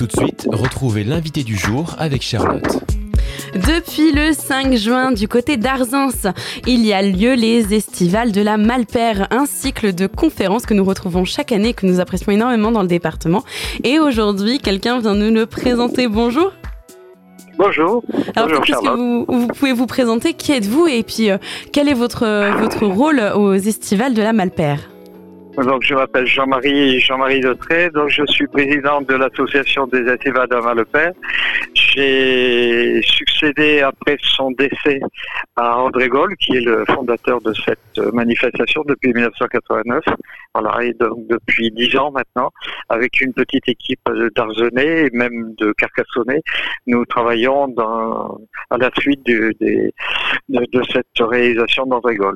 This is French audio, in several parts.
Tout de suite, retrouvez l'invité du jour avec Charlotte. Depuis le 5 juin, du côté d'Arzens, il y a lieu les Estivales de la Malpère, un cycle de conférences que nous retrouvons chaque année et que nous apprécions énormément dans le département. Et aujourd'hui, quelqu'un vient nous le présenter. Bonjour. Bonjour. Alors, bonjour, qu'est-ce que vous pouvez vous présenter? Qui êtes-vous? Et puis, quel est votre rôle aux Estivales de la Malpère? Donc, je m'appelle Jean-Marie Dautré. Donc, je suis président de l'association des Estivales de la Malpère. J'ai succédé après son décès à André Goll, qui est le fondateur de cette manifestation depuis 1989. Voilà, et donc depuis 10 ans maintenant, avec une petite équipe d'Arzenais et même de Carcassonnais, nous travaillons à la suite de cette réalisation d'André Goll.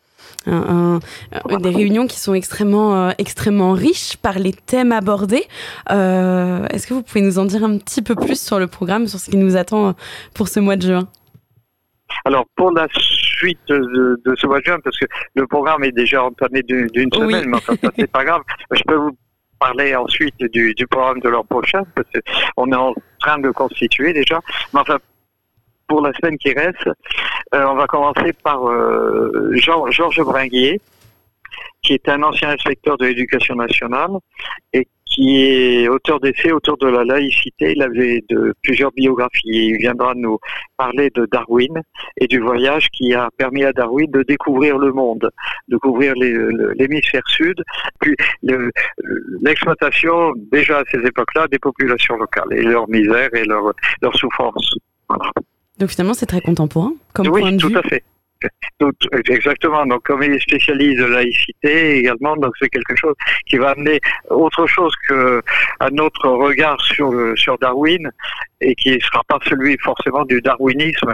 Des réunions qui sont extrêmement riches par les thèmes abordés. Est-ce que vous pouvez nous en dire un petit peu plus sur le programme, sur ce qui nous attend pour ce mois de juin? Alors, pour la suite de ce mois de juin, parce que le programme est déjà entamé d'une semaine, mais enfin, ça, c'est pas grave. Je peux vous parler ensuite du programme de l'an prochain, parce qu'on est en train de le constituer déjà. Mais enfin, pour la semaine qui reste, on va commencer par Georges Bringuier, qui est un ancien inspecteur de l'éducation nationale et qui est auteur d'essais autour de la laïcité. Il avait plusieurs biographies. Il viendra nous parler de Darwin et du voyage qui a permis à Darwin de découvrir le monde, découvrir l'hémisphère sud, puis l'exploitation, déjà à ces époques-là, des populations locales et leur misère et leur souffrance. Voilà. Donc finalement, c'est très contemporain comme point de vue. Oui, tout à fait. Exactement. Donc, comme il est spécialiste de laïcité également, donc c'est quelque chose qui va amener autre chose que à notre regard sur Darwin et qui ne sera pas celui forcément du darwinisme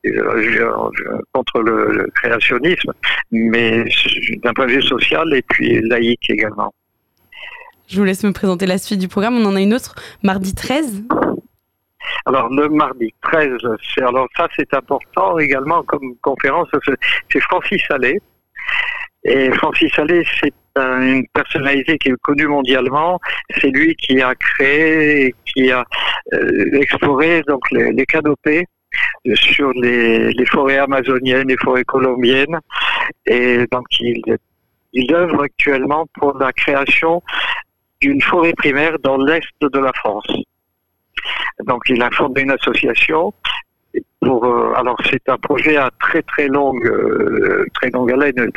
contre le créationnisme, mais d'un point de vue social et puis laïque également. Je vous laisse me présenter la suite du programme. On en a une autre, mardi 13. Alors, le mardi 13, c'est important également comme conférence, c'est Francis Allais. Et Francis Allais, c'est une personnalité qui est connue mondialement. C'est lui qui a créé, qui a exploré donc les canopées sur les forêts amazoniennes, les forêts colombiennes. Et donc, il œuvre actuellement pour la création d'une forêt primaire dans l'est de la France. Donc, il a fondé une association alors c'est un projet à très longue haleine,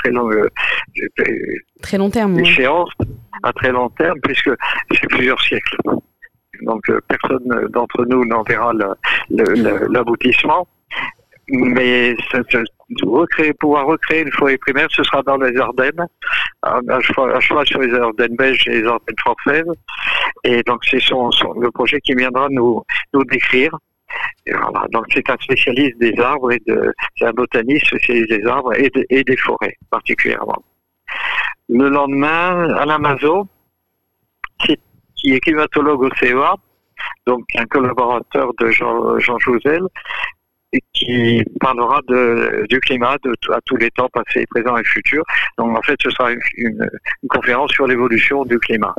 très long terme, échéance, à très long terme, puisque c'est plusieurs siècles. Donc, personne d'entre nous n'en verra l'aboutissement. Mais pouvoir recréer une forêt primaire, ce sera dans les Ardennes, à cheval sur les Ardennes belges et les Ardennes françaises. Et donc, c'est le projet qui viendra nous décrire. Et voilà. Donc, c'est un spécialiste des arbres c'est un botaniste spécialiste des arbres et des forêts, particulièrement. Le lendemain, Alain Mazot, qui est climatologue au CEA, donc un collaborateur de Jean Jouzel, et qui parlera du climat à tous les temps, passé, présent et futur. Donc en fait, ce sera une conférence sur l'évolution du climat.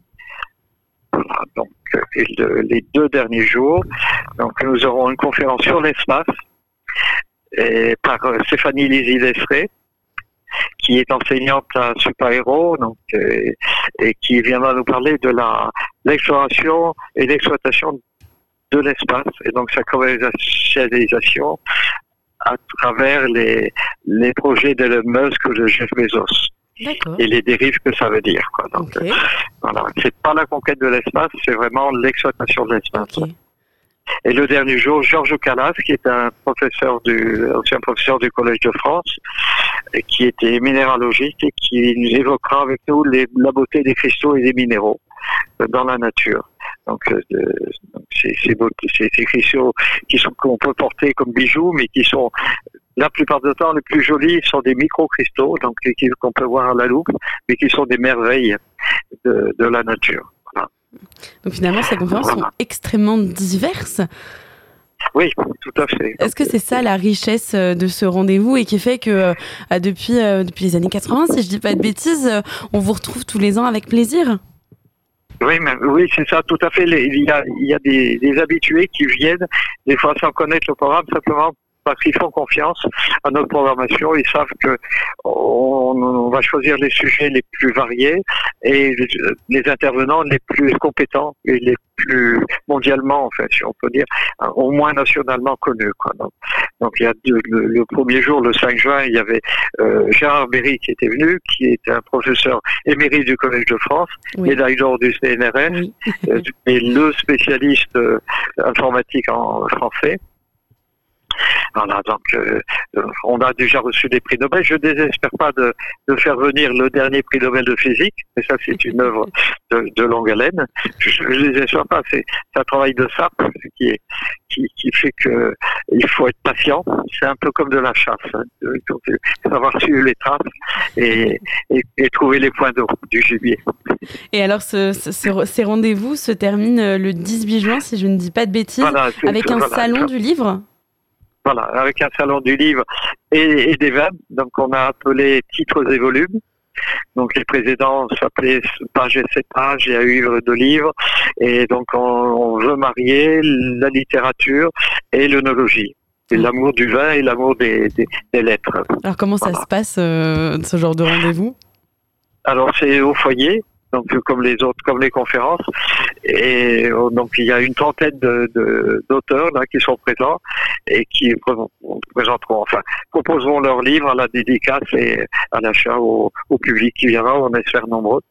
Voilà, donc les 2 derniers jours, donc nous aurons une conférence sur l'espace par Stéphanie Lizy-Lestré, qui est enseignante à Super-Héros, donc et qui viendra nous parler de l'exploration et l'exploitation de l'espace et donc sa commercialisation à travers les projets d'Elon Musk ou de Jeff Bezos. D'accord. Et les dérives que ça veut dire. Quoi. Donc, voilà, c'est pas la conquête de l'espace, c'est vraiment l'exploitation de l'espace. Okay. Et le dernier jour, Georges Calas, qui est un ancien professeur du Collège de France, et qui était minéralogiste et qui nous évoquera avec nous la beauté des cristaux et des minéraux dans la nature. Donc, ces cristaux qu'on peut porter comme bijoux, mais qui sont la plupart du temps les plus jolis sont des micro-cristaux, donc qu'on peut voir à la loupe, mais qui sont des merveilles de la nature. Voilà. Donc finalement, ces conférences sont extrêmement diverses. Oui, tout à fait. Est-ce que c'est ça la richesse de ce rendez-vous et qui fait que depuis les années 80, si je dis pas de bêtises, on vous retrouve tous les ans avec plaisir? Oui, c'est ça, tout à fait. Il y a des habitués qui viennent, des fois sans connaître le programme, simplement parce qu'ils font confiance à notre programmation. Ils savent que on va choisir les sujets les plus variés et les intervenants les plus compétents et les plus mondialement, enfin, si on peut dire, au moins nationalement connus, quoi. Donc il y a le premier jour, le 5 juin, il y avait Gérard Berry qui était venu, qui était un professeur émérite du Collège de France, médaille d'or du CNRS, et le spécialiste informatique en français. Voilà, donc on a déjà reçu des prix Nobel. Je ne désespère pas de faire venir le dernier prix Nobel de physique, mais ça c'est une œuvre de longue haleine. Je ne désespère pas, c'est un travail de sape qui fait que il faut être patient. C'est un peu comme de la chasse, hein. Il faut savoir suivre les traces et trouver les points d'eau du gibier. Et alors ces rendez-vous se terminent le 18 juin, si je ne dis pas de bêtises, avec un salon du livre. Voilà, avec un salon du livre et des vins. Donc on a appelé titres et volumes. Donc les précédents s'appelaient Pages et 7 pages et un livre de livres. Et donc on veut marier la littérature et l'œnologie. Et l'amour du vin et l'amour des lettres. Alors comment ça se passe, ce genre de rendez-vous ? Alors c'est au foyer. Donc comme les conférences, et donc il y a une trentaine d'auteurs là qui sont présents et qui proposeront leurs livres à la dédicace et à l'achat au public qui viendra. On espère nombreux.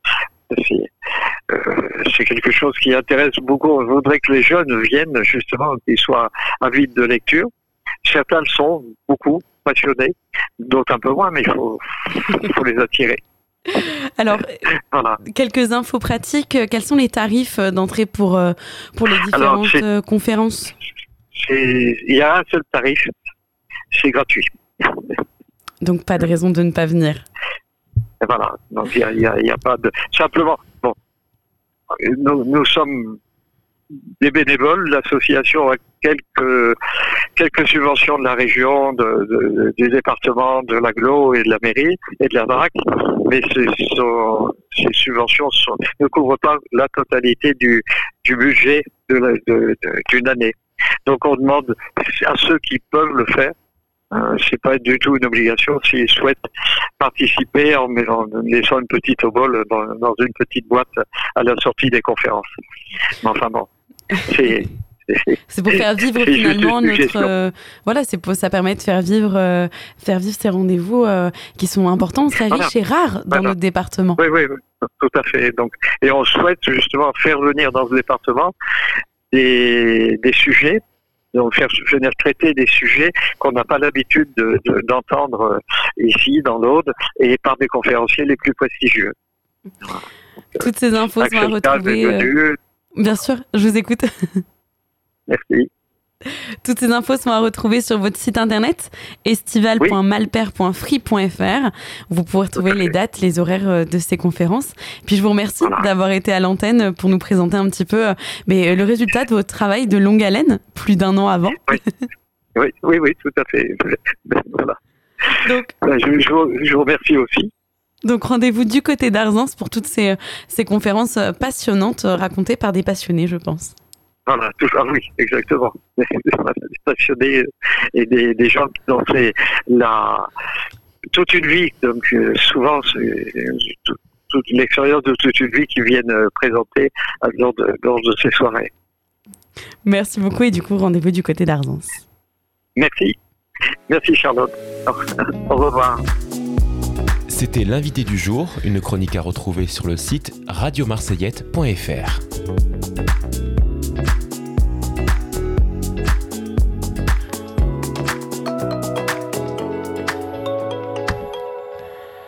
C'est quelque chose qui intéresse beaucoup. On voudrait que les jeunes viennent justement, qu'ils soient avides de lecture. Certains le sont, beaucoup passionnés, d'autres un peu moins, mais il faut les attirer. Alors, quelques infos pratiques. Quels sont les tarifs d'entrée pour les différentes conférences ? Il y a un seul tarif, c'est gratuit. Donc pas de raison de ne pas venir. Et voilà, donc il y a pas de... Simplement, bon, nous sommes des bénévoles, l'association a quelques subventions de la région, du département, de l'agglo et de la mairie et de la DRAC, mais ces subventions ne couvrent pas la totalité du budget d'une année. Donc on demande à ceux qui peuvent le faire, c'est pas du tout une obligation, s'ils souhaitent participer en laissant une petite obole dans une petite boîte à la sortie des conférences. Mais enfin bon, c'est pour faire vivre finalement ça permet de faire vivre ces rendez-vous qui sont importants, très riches et rares dans notre département. Oui, tout à fait. Donc, et on souhaite justement faire venir dans ce département des sujets, donc faire venir traiter des sujets qu'on n'a pas l'habitude d'entendre ici dans l'Aude et par des conférenciers les plus prestigieux. Toutes ces infos sont à retrouver. Bien sûr, je vous écoute. Merci. Toutes ces infos sont à retrouver sur votre site internet estival.malper.free.fr. Vous pourrez retrouver les dates, les horaires de ces conférences. Puis je vous remercie d'avoir été à l'antenne pour nous présenter un petit peu le résultat de votre travail de longue haleine, plus d'1 an avant. Oui, tout à fait. Voilà. Donc, je vous remercie aussi. Donc rendez-vous du côté d'Arzens pour toutes ces conférences passionnantes racontées par des passionnés, je pense. Voilà, oui, exactement. Des passionnés et des gens qui ont fait toute une vie. Donc souvent, c'est toute l'expérience de toute une vie qui viennent présenter lors de ces soirées. Merci beaucoup et du coup, rendez-vous du côté d'Arzens. Merci. Merci Charlotte. Au revoir. C'était l'invité du jour, une chronique à retrouver sur le site radiomarseillette.fr.